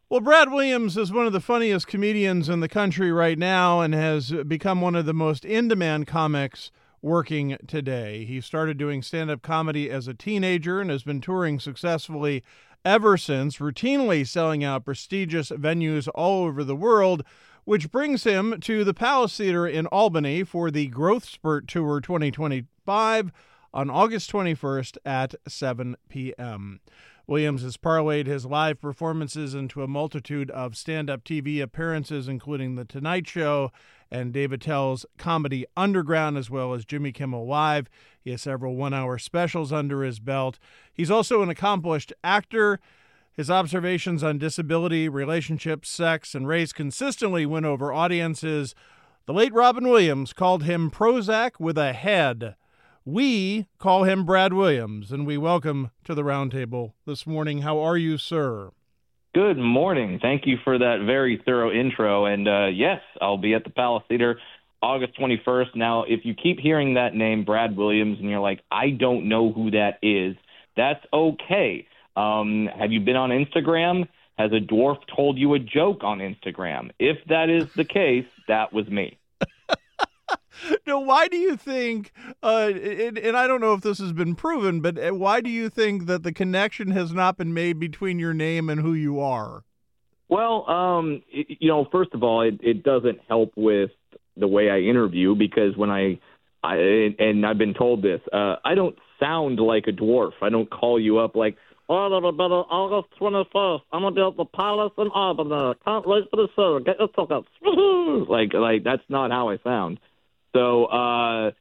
Well, Brad Williams is one of the funniest comedians in the country right now and has become one of the most in-demand comics working today. He started doing stand-up comedy as a teenager and has been touring successfully ever since, routinely selling out prestigious venues all over the world, which brings him to the Palace Theater in Albany for the Growth Spurt Tour 2025 on August 21st at 7 p.m. Williams has parlayed his live performances into a multitude of stand-up TV appearances, including The Tonight Show and Dave Attell's Comedy Underground, as well as Jimmy Kimmel Live. He has several one-hour specials under his belt. He's also an accomplished actor. His observations on disability, relationships, sex, and race consistently win over audiences. The late Robin Williams called him Prozac with a head. We call him Brad Williams, and we welcome to the roundtable this morning. How are you, sir? Good morning. Thank you for that very thorough intro. And yes, I'll be at the Palace Theater August 21st. Now, if you keep hearing that name, Brad Williams, and you're like, I don't know who that is, that's okay. Have you been on Instagram? Has a dwarf told you a joke on Instagram? If that is the case, that was me. Now, why do you think, and I don't know if this has been proven, but why do you think that the connection has not been made between your name and who you are? Well, first of all, it doesn't help with the way I interview because when and I've been told this, I don't sound like a dwarf. I don't call you up like, August 21st, I'm going to be at the Palace in Albany. Can't wait for the show. Get your tickets. Like that's not how I sound. So, I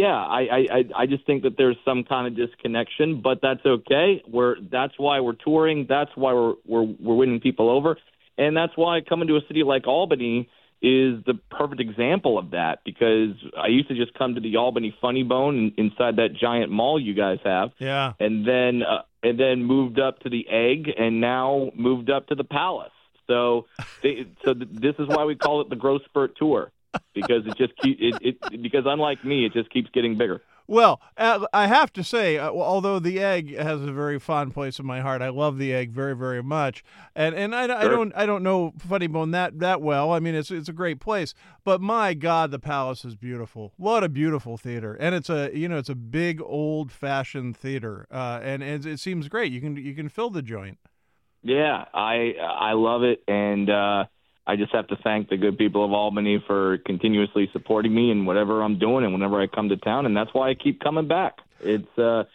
just think that there's some kind of disconnection, but that's okay. That's why we're touring. That's why we're winning people over. And that's why coming to a city like Albany is the perfect example of that, because I used to just come to the Albany Funny Bone inside that giant mall you guys have. Yeah. And then moved up to the Egg and now moved up to the Palace. So this is why we call it the Growth Spurt Tour. Because because unlike me, it just keeps getting bigger. Well, I have to say, although the Egg has a very fond place in my heart, I love the Egg very, very much, and I don't know Funny Bone that well. I mean, it's a great place, but my God, the Palace is beautiful. What a beautiful theater, and it's a big old fashioned theater, and it seems great. You can fill the joint. Yeah, I love it, and I just have to thank the good people of Albany for continuously supporting me in whatever I'm doing and whenever I come to town, and that's why I keep coming back. It's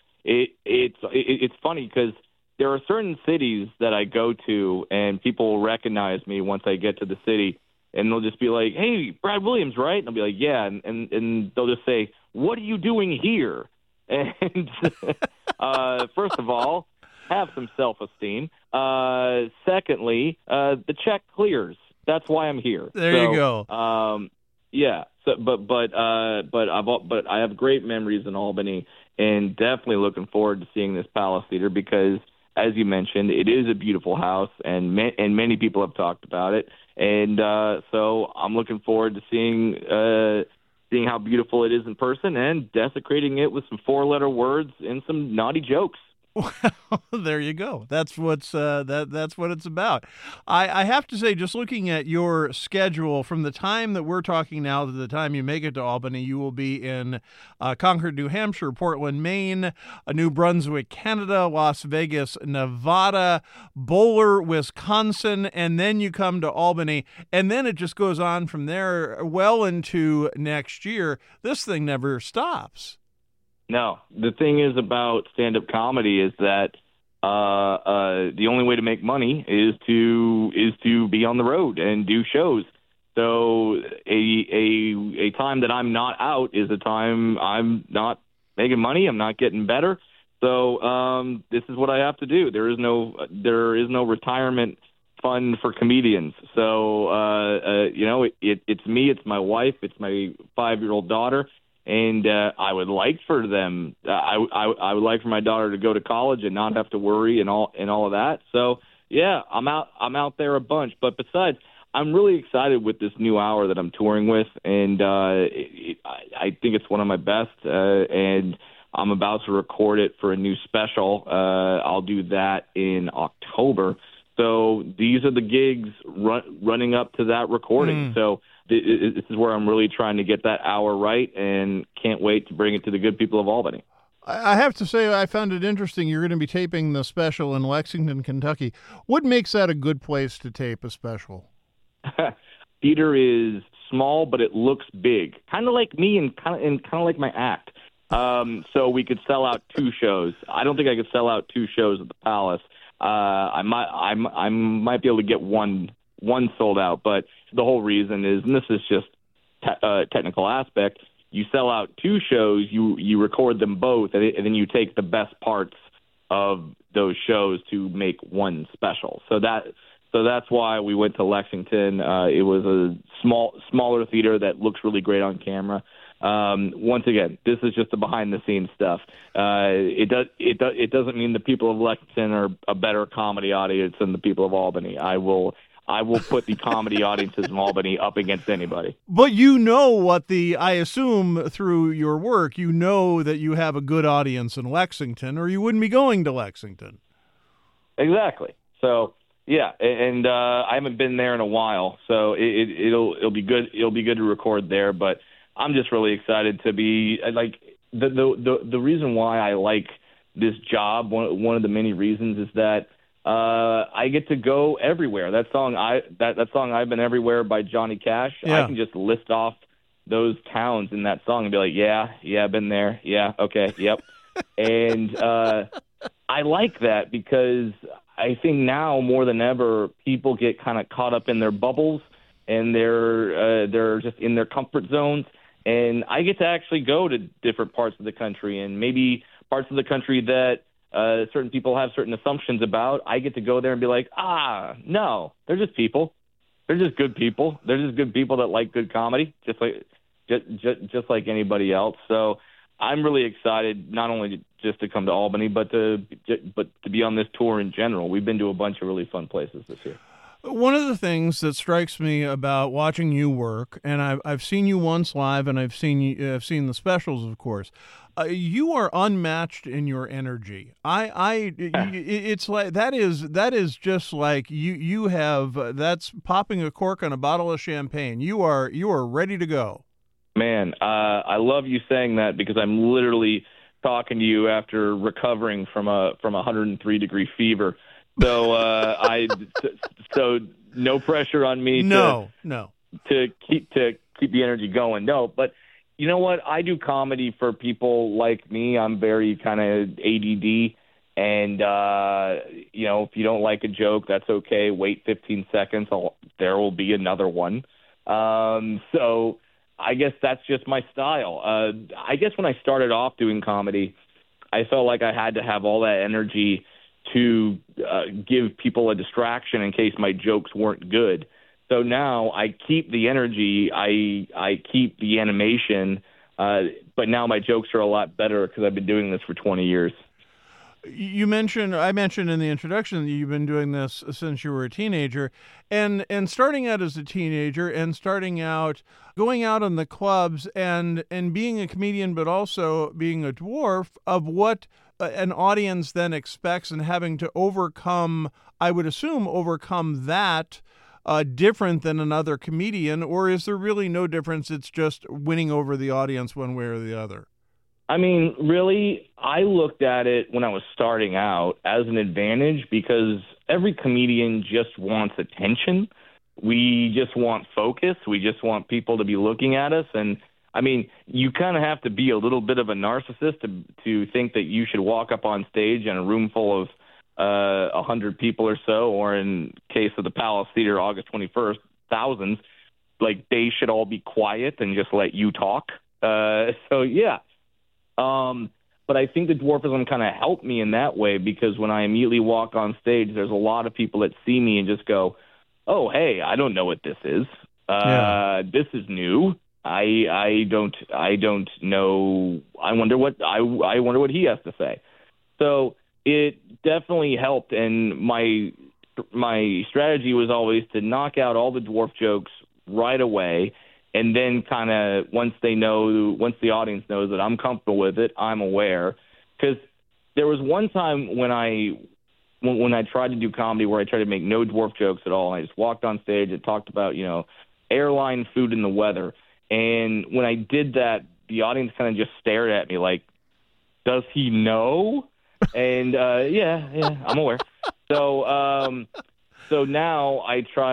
funny because there are certain cities that I go to, and people will recognize me once I get to the city, and they'll just be like, "Hey, Brad Williams, right?" And I'll be like, "Yeah," and they'll just say, "What are you doing here?" And first of all, have some self-esteem. Secondly, the check clears. That's why I'm here. You go. Yeah. So, but I have great memories in Albany, and definitely looking forward to seeing this Palace Theater because, as you mentioned, it is a beautiful house, and many people have talked about it, and so I'm looking forward to seeing how beautiful it is in person and desecrating it with some four-letter words and some naughty jokes. Well, there you go. That's what's that's what it's about. I have to say, just looking at your schedule from the time that we're talking now to the time you make it to Albany, you will be in Concord, New Hampshire, Portland, Maine, New Brunswick, Canada, Las Vegas, Nevada, Bowler, Wisconsin, and then you come to Albany, and then it just goes on from there well into next year. This thing never stops. No, the thing is about stand-up comedy is that the only way to make money is to be on the road and do shows. So a time that I'm not out is a time I'm not making money. I'm not getting better. So this is what I have to do. There is no retirement fund for comedians. So it's me, it's my wife, it's my 5-year-old daughter. And I would like for them. I would like for my daughter to go to college and not have to worry and all of that. So yeah, I'm out there a bunch. But besides, I'm really excited with this new hour that I'm touring with, and I think it's one of my best. And I'm about to record it for a new special. I'll do that in October. So these are the gigs running up to that recording. So this is where I'm really trying to get that hour right, and can't wait to bring it to the good people of Albany. I have to say, I found it interesting. You're going to be taping the special in Lexington, Kentucky. What makes that a good place to tape a special? Theater is small, but it looks big, kind of like me and kind of like my act. So we could sell out 2 shows. I don't think I could sell out 2 shows at the Palace. I might be able to get one sold out, but the whole reason is, and this is just technical aspect, you sell out 2 shows, you record them both, and then you take the best parts of those shows to make one special. So that's why we went to Lexington. It was a smaller theater that looks really great on camera. Once again, this is just the behind the scenes stuff. It doesn't mean the people of Lexington are a better comedy audience than the people of Albany. I will put the comedy audiences in Albany up against anybody. But I assume through your work, you know that you have a good audience in Lexington, or you wouldn't be going to Lexington. Exactly. So yeah, and I haven't been there in a while, so it'll be good. It'll be good to record there, but I'm just really excited to be like the reason why I like this job. One of the many reasons is that I get to go everywhere. That song I've Been Everywhere by Johnny Cash. Yeah. I can just list off those towns in that song and be like, yeah, I've been there. Yeah, okay, yep. And I like that because I think now more than ever people get kind of caught up in their bubbles and they're just in their comfort zones. And I get to actually go to different parts of the country, and maybe parts of the country that certain people have certain assumptions about. I get to go there and be like, no, they're just people. They're just good people. They're just good people that like good comedy, just like anybody else. So I'm really excited not only just to come to Albany, but to be on this tour in general. We've been to a bunch of really fun places this year. One of the things that strikes me about watching you work, and I've seen you once live, and I've seen the specials, of course. You are unmatched in your energy. It's like that is just like you have. That's popping a cork on a bottle of champagne. You are ready to go. Man, I love you saying that because I'm literally talking to you after recovering from a 103-degree fever. So so no pressure on me. No. To keep the energy going. No, but you know what? I do comedy for people like me. I'm very kind of ADD, and if you don't like a joke, that's okay. Wait 15 seconds. There will be another one. So I guess that's just my style. I guess when I started off doing comedy, I felt like I had to have all that energy to give people a distraction in case my jokes weren't good. So now I keep the energy, I keep the animation, but now my jokes are a lot better because I've been doing this for 20 years. I mentioned in the introduction that you've been doing this since you were a teenager, and starting out as a teenager and starting out going out in the clubs and being a comedian, but also being a dwarf of what an audience then expects, and having to overcome that different than another comedian, or is there really no difference? It's just winning over the audience one way or the other. I mean, really, I looked at it when I was starting out as an advantage because every comedian just wants attention. We just want focus. We just want people to be looking at us. And I mean, you kind of have to be a little bit of a narcissist to think that you should walk up on stage in a room full of 100 people or so, or in case of the Palace Theater, August 21st, thousands, like they should all be quiet and just let you talk. So yeah. But I think the dwarfism kind of helped me in that way because when I immediately walk on stage, there's a lot of people that see me and just go, "Oh, hey, I don't know what this is. This is new. I don't know. I wonder what he has to say." So it definitely helped, and my strategy was always to knock out all the dwarf jokes right away. And then kind of once the audience knows that I'm comfortable with it, I'm aware. Because there was one time when I when I tried to do comedy where I tried to make no dwarf jokes at all. I just walked on stage and talked about, airline food and the weather. And when I did that, the audience kind of just stared at me like, does he know? And yeah, I'm aware. So now I try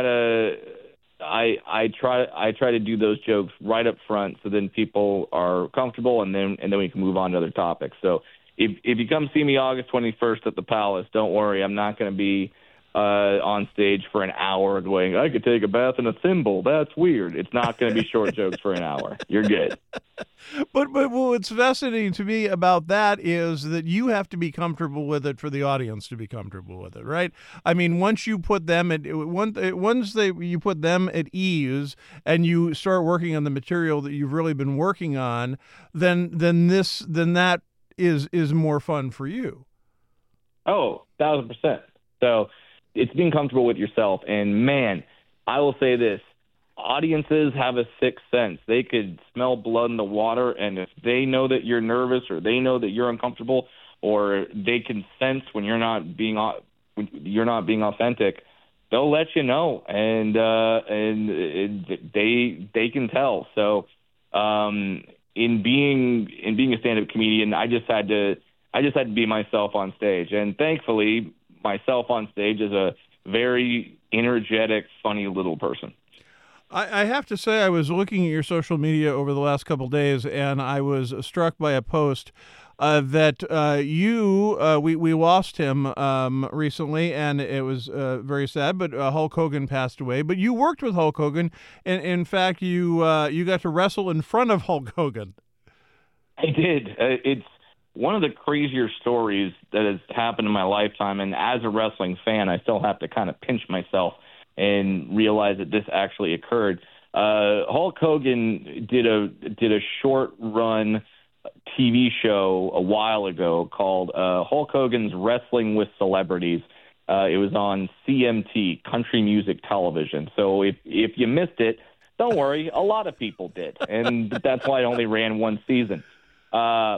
to do those jokes right up front, so then people are comfortable, and then we can move on to other topics. So if you come see me August 21st at the Palace, don't worry, I'm not going to be on stage for an hour going, I could take a bath in a thimble. That's weird. It's not going to be short jokes for an hour. You're good. But what's fascinating to me about that is that you have to be comfortable with it for the audience to be comfortable with it, right? I mean, once you put them you put them at ease and you start working on the material that you've really been working on, then that is more fun for you. Oh, 1,000%. So it's being comfortable with yourself. And man, I will say this. Audiences have a sixth sense. They could smell blood in the water, and if they know that you're nervous or they know that you're uncomfortable, or they can sense when you're not being authentic, they'll let you know, and they can tell. So in being a stand-up comedian, I just had to be myself on stage, and thankfully, myself on stage is a very energetic, funny little person. I have to say, I was looking at your social media over the last couple of days, and I was struck by a post that we lost him recently, and it was very sad, but Hulk Hogan passed away. But you worked with Hulk Hogan, and in fact, you got to wrestle in front of Hulk Hogan. I did. It's one of the crazier stories that has happened in my lifetime, and as a wrestling fan, I still have to kind of pinch myself and realize that this actually occurred. Hulk Hogan did a short run TV show a while ago called Hulk Hogan's Wrestling with Celebrities. It was on CMT, Country Music Television. So if you missed it, don't worry, a lot of people did, and that's why it only ran one season. But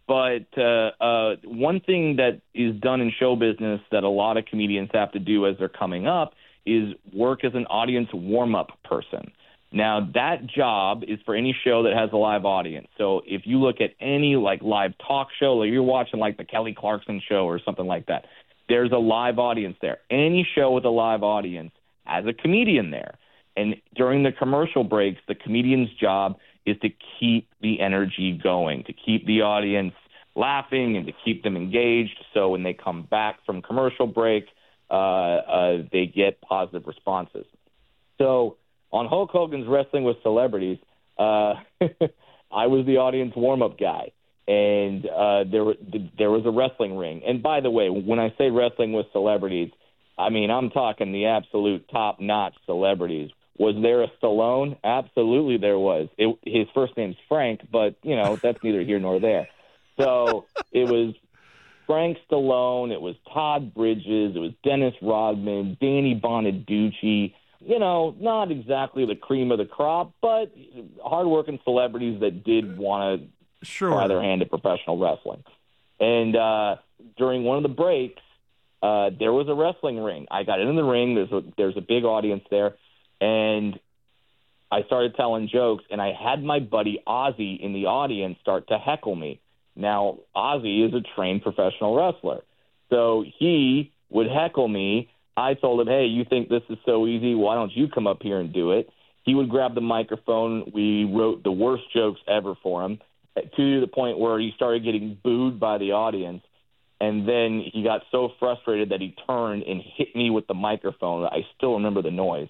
one thing that is done in show business that a lot of comedians have to do as they're coming up is work as an audience warm-up person. Now, that job is for any show that has a live audience. So if you look at any live talk show, like you're watching the Kelly Clarkson show or something like that, there's a live audience there. Any show with a live audience has a comedian there. And during the commercial breaks, the comedian's job is to keep the energy going, to keep the audience laughing and to keep them engaged. So when they come back from commercial break, they get positive responses. So on Hulk Hogan's Wrestling with Celebrities, I was the audience warm-up guy, and there was a wrestling ring. And by the way, when I say Wrestling with Celebrities, I mean I'm talking the absolute top-notch celebrities. Was there a Stallone? Absolutely there was. His first name's Frank, but, that's neither here nor there. So it was Frank Stallone, it was Todd Bridges, it was Dennis Rodman, Danny Bonaducci, not exactly the cream of the crop, but hardworking celebrities that did want to try their hand at professional wrestling. And during one of the breaks, there was a wrestling ring. I got in the ring. There's a big audience there, and I started telling jokes, and I had my buddy Ozzy in the audience start to heckle me. Now, Ozzy is a trained professional wrestler, so he would heckle me. I told him, hey, you think this is so easy? Why don't you come up here and do it? He would grab the microphone. We wrote the worst jokes ever for him, to the point where he started getting booed by the audience, and then he got so frustrated that he turned and hit me with the microphone. I still remember the noise.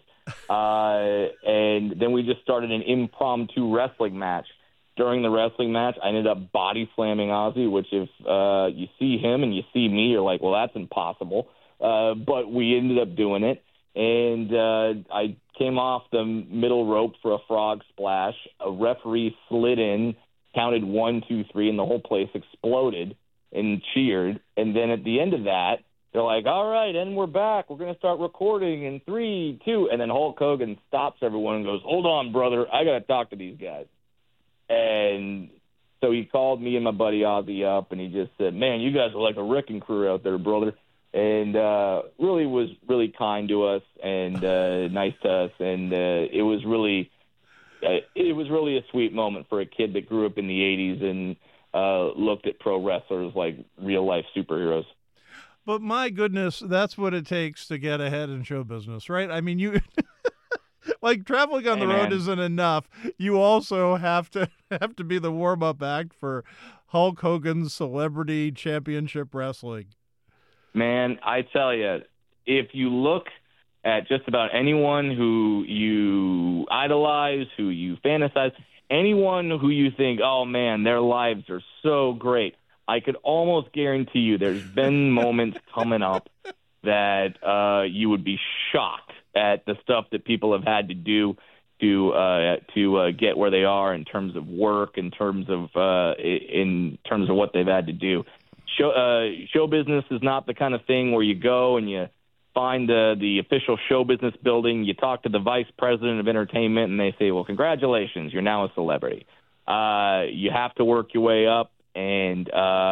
And then we just started an impromptu wrestling match. During the wrestling match, I ended up body slamming Ozzy, which if you see him and you see me, you're like, well, that's impossible. But we ended up doing it. And I came off the middle rope for a frog splash. A referee slid in, counted 1, 2, 3, and the whole place exploded and cheered. And then at the end of that, they're like, all right, and we're back. We're going to start recording in 3, 2. And then Hulk Hogan stops everyone and goes, hold on, brother. I got to talk to these guys. And so he called me and my buddy Ozzy up, and he just said, man, you guys are like a wrecking crew out there, brother. and really was really kind to us and nice to us, and it was really a sweet moment for a kid that grew up in the '80s and looked at pro wrestlers like real life superheroes. But my goodness, that's what it takes to get ahead in show business, right? I mean, you like traveling on the road isn't enough. You also have to be the warm-up act for Hulk Hogan's Celebrity Championship Wrestling. Man, I tell you, if you look at just about anyone who you idolize, who you fantasize, anyone who you think, oh man, their lives are so great, I could almost guarantee you there's been moments coming up that you would be shocked at the stuff that people have had to do to get where they are in terms of work, in terms of what they've had to do. Show business is not the kind of thing where you go and you find the official show business building, you talk to the vice president of entertainment, and they say, well, congratulations, you're now a celebrity. You have to work your way up, and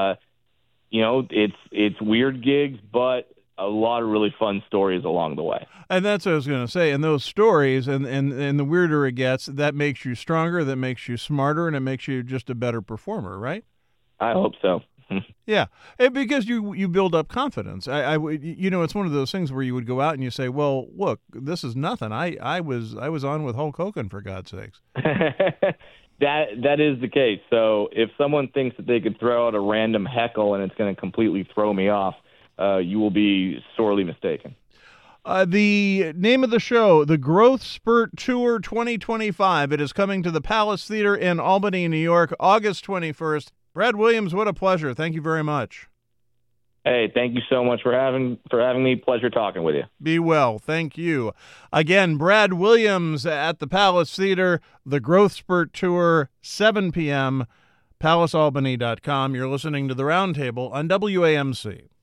it's weird gigs, but a lot of really fun stories along the way. And that's what I was going to say. And those stories, and the weirder it gets, that makes you stronger, that makes you smarter, and it makes you just a better performer, right? I hope so. Yeah, because you build up confidence. It's one of those things where you would go out and you say, well, look, this is nothing. I was on with Hulk Hogan, for God's sakes. That is the case. So if someone thinks that they could throw out a random heckle and it's going to completely throw me off, you will be sorely mistaken. The name of the show, the Growth Spurt Tour 2025. It is coming to the Palace Theater in Albany, New York, August 21st. Brad Williams, what a pleasure. Thank you very much. Hey, thank you so much for having me. Pleasure talking with you. Be well. Thank you. Again, Brad Williams at the Palace Theater, the Growth Spurt Tour, 7 p.m., palacealbany.com. You're listening to The Roundtable on WAMC.